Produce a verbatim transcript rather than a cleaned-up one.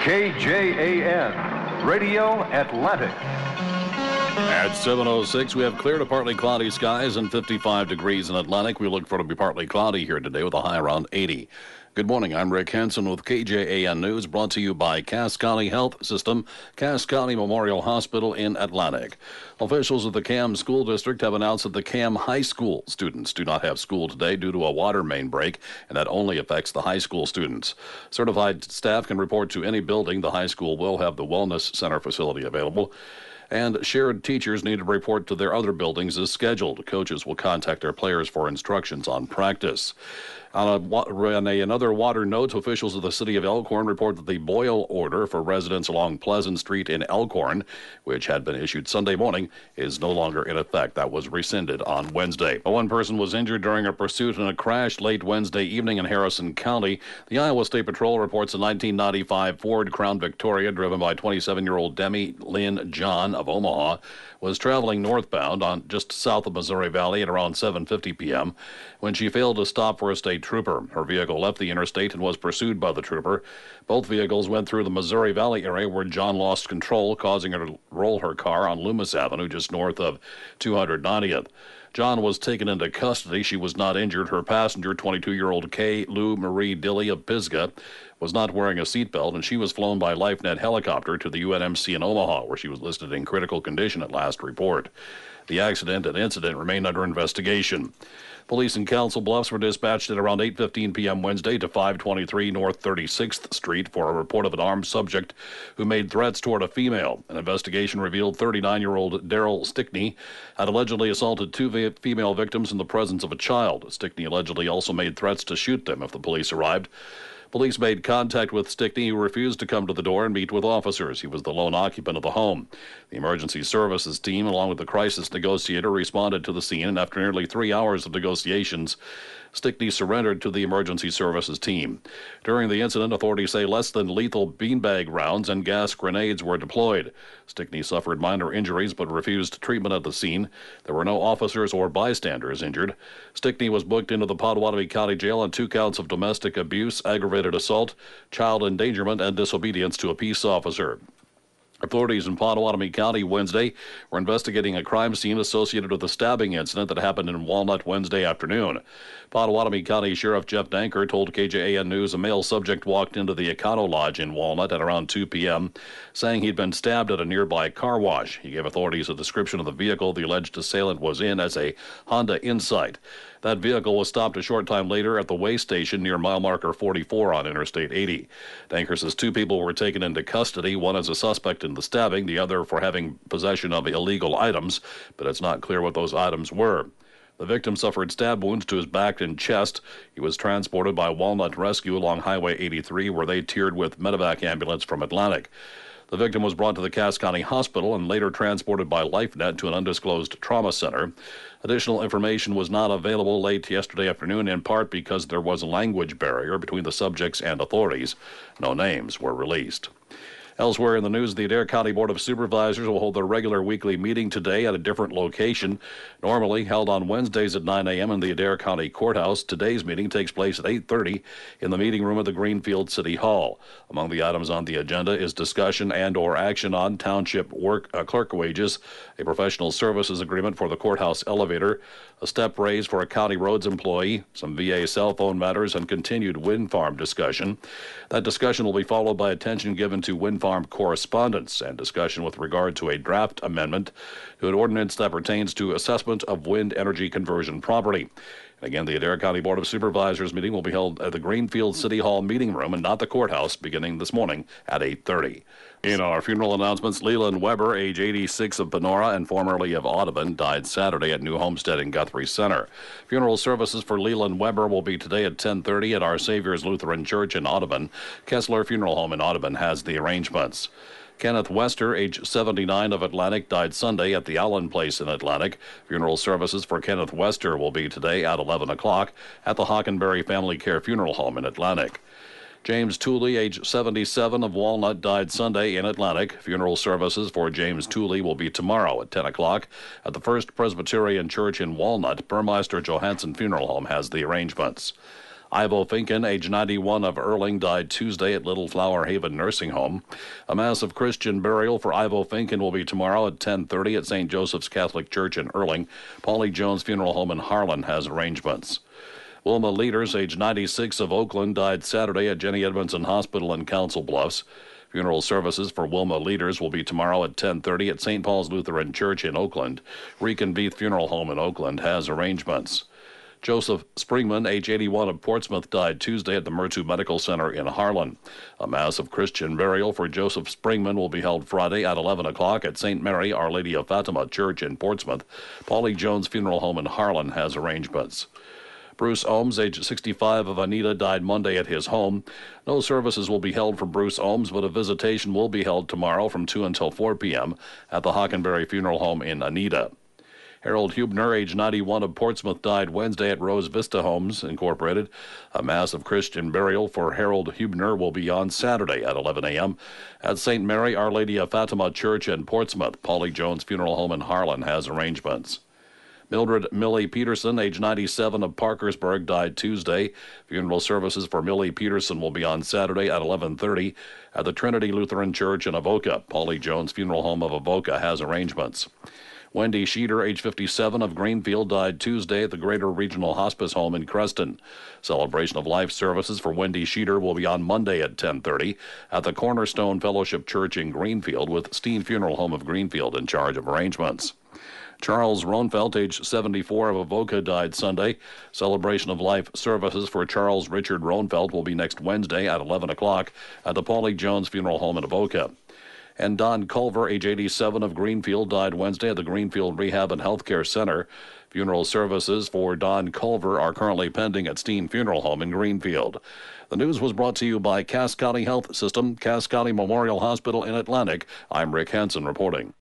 K J A N, Radio Atlantic. At seven oh six, we have clear to partly cloudy skies and fifty-five degrees in Atlantic. We look for it to be partly cloudy here today with a high around eighty. Good morning. I'm Rick Hansen with K J A N News, brought to you by Cass County Health System, Cass County Memorial Hospital in Atlantic. Officials of the C A M School District have announced that the C A M High School students do not have school today due to a water main break, and that only affects the high school students. Certified staff can report to any building. The high school will have the Wellness Center facility available. And shared teachers need to report to their other buildings as scheduled. Coaches will contact their players for instructions on practice. On, a, on a, another water note, officials of the city of Elkhorn report that the boil order for residents along Pleasant Street in Elkhorn, which had been issued Sunday morning, is no longer in effect. That was rescinded on Wednesday. One person was injured during a pursuit in a crash late Wednesday evening in Harrison County. The Iowa State Patrol reports a nineteen ninety-five Ford Crown Victoria driven by twenty-seven-year-old Demi Lynn John of Omaha was traveling northbound on just south of Missouri Valley at around seven fifty p.m. when she failed to stop for a state trooper. Her vehicle left the interstate and was pursued by the trooper. Both vehicles went through the Missouri Valley area where John lost control, causing her to roll her car on Loomis Avenue just north of two hundred ninetieth. John was taken into custody. She was not injured. Her passenger, twenty-two-year-old Kay Lou Marie Dilly of Pisgah, was not wearing a seatbelt, and she was flown by LifeNet helicopter to the U N M C in Omaha, where she was listed in critical condition at last report. The accident and incident remain under investigation. Police in Council Bluffs were dispatched at around eight fifteen p.m. Wednesday to five twenty-three North thirty-sixth Street for a report of an armed subject who made threats toward a female. An investigation revealed thirty-nine-year-old Daryl Stickney had allegedly assaulted two vi- female victims in the presence of a child. Stickney allegedly also made threats to shoot them if the police arrived. Police made contact with Stickney, who refused to come to the door and meet with officers. He was the lone occupant of the home. The emergency services team, along with the crisis negotiator, responded to the scene, and after nearly three hours of negotiations, Stickney surrendered to the emergency services team. During the incident, authorities say less than lethal beanbag rounds and gas grenades were deployed. Stickney suffered minor injuries but refused treatment at the scene. There were no officers or bystanders injured. Stickney was booked into the Pottawatomie County Jail on two counts of domestic abuse, aggravated assault, child endangerment, and disobedience to a peace officer. Authorities in Pottawatomie County Wednesday were investigating a crime scene associated with a stabbing incident that happened in Walnut Wednesday afternoon. Pottawatomie County Sheriff Jeff Danker told K J A N News a male subject walked into the Econo Lodge in Walnut at around two p.m., saying he'd been stabbed at a nearby car wash. He gave authorities a description of the vehicle the alleged assailant was in as a Honda Insight. That vehicle was stopped a short time later at the way station near mile marker forty-four on Interstate eighty. Danker says two people were taken into custody, one as a suspect in the stabbing, the other for having possession of illegal items, but it's not clear what those items were. The victim suffered stab wounds to his back and chest. He was transported by Walnut Rescue along Highway eighty-three, where they tiered with medevac ambulance from Atlantic. The victim was brought to the Cass County Hospital and later transported by LifeNet to an undisclosed trauma center. Additional information was not available late yesterday afternoon, in part because there was a language barrier between the subjects and authorities. No names were released. Elsewhere in the news, the Adair County Board of Supervisors will hold their regular weekly meeting today at a different location. Normally held on Wednesdays at nine a.m. in the Adair County Courthouse, today's meeting takes place at eight thirty in the meeting room of the Greenfield City Hall. Among the items on the agenda is discussion and or action on township work uh, clerk wages, a professional services agreement for the courthouse elevator, a step raise for a county roads employee, some V A cell phone matters, and continued wind farm discussion. That discussion will be followed by attention given to wind farm correspondence and discussion with regard to a draft amendment to an ordinance that pertains to assessment of wind energy conversion property. And again, the Adair County Board of Supervisors meeting will be held at the Greenfield City Hall meeting room and not the courthouse, beginning this morning at eight thirty. In our funeral announcements, Leland Weber, age eighty-six, of Panora and formerly of Audubon, died Saturday at New Homestead in Guthrie Center. Funeral services for Leland Weber will be today at ten thirty at Our Savior's Lutheran Church in Audubon. Kessler Funeral Home in Audubon has the arrangements. Kenneth Wester, age seventy-nine, of Atlantic, died Sunday at the Allen Place in Atlantic. Funeral services for Kenneth Wester will be today at eleven o'clock at the Hockenberry Family Care Funeral Home in Atlantic. James Tooley, age seventy-seven, of Walnut, died Sunday in Atlantic. Funeral services for James Tooley will be tomorrow at ten o'clock at the First Presbyterian Church in Walnut. Burmeister Johansson Funeral Home has the arrangements. Ivo Finken, age ninety-one, of Erling, died Tuesday at Little Flower Haven Nursing Home. A mass of Christian burial for Ivo Finken will be tomorrow at ten thirty at Saint Joseph's Catholic Church in Erling. Paulie Jones Funeral Home in Harlan has arrangements. Wilma Leaders, age ninety-six, of Oakland, died Saturday at Jenny Edmondson Hospital in Council Bluffs. Funeral services for Wilma Leaders will be tomorrow at ten thirty at Saint Paul's Lutheran Church in Oakland. Rican Beath Funeral Home in Oakland has arrangements. Joseph Springman, age eighty-one, of Portsmouth, died Tuesday at the Mertu Medical Center in Harlan. A mass of Christian burial for Joseph Springman will be held Friday at eleven o'clock at Saint Mary Our Lady of Fatima Church in Portsmouth. Paulie Jones Funeral Home in Harlan has arrangements. Bruce Ohms, age sixty-five, of Anita, died Monday at his home. No services will be held for Bruce Ohms, but a visitation will be held tomorrow from two until four p.m. at the Hockenberry Funeral Home in Anita. Harold Hubner, age ninety-one, of Portsmouth, died Wednesday at Rose Vista Homes, Incorporated. A mass of Christian burial for Harold Hubner will be on Saturday at eleven a.m. at Saint Mary Our Lady of Fatima Church in Portsmouth. Paulie Jones Funeral Home in Harlan has arrangements. Mildred Millie Peterson, age ninety-seven, of Parkersburg, died Tuesday. Funeral services for Millie Peterson will be on Saturday at eleven thirty at the Trinity Lutheran Church in Avoca. Paulie Jones Funeral Home of Avoca has arrangements. Wendy Sheeter, age fifty-seven, of Greenfield, died Tuesday at the Greater Regional Hospice Home in Creston. Celebration of Life services for Wendy Sheeter will be on Monday at ten thirty at the Cornerstone Fellowship Church in Greenfield, with Steen Funeral Home of Greenfield in charge of arrangements. Charles Ronfelt, age seventy-four, of Avoca, died Sunday. Celebration of Life services for Charles Richard Ronfelt will be next Wednesday at eleven o'clock at the Paulie Jones Funeral Home in Avoca. And Don Culver, age eighty-seven, of Greenfield, died Wednesday at the Greenfield Rehab and Healthcare Center. Funeral services for Don Culver are currently pending at Steen Funeral Home in Greenfield. The news was brought to you by Cass County Health System, Cass County Memorial Hospital in Atlantic. I'm Rick Hansen reporting.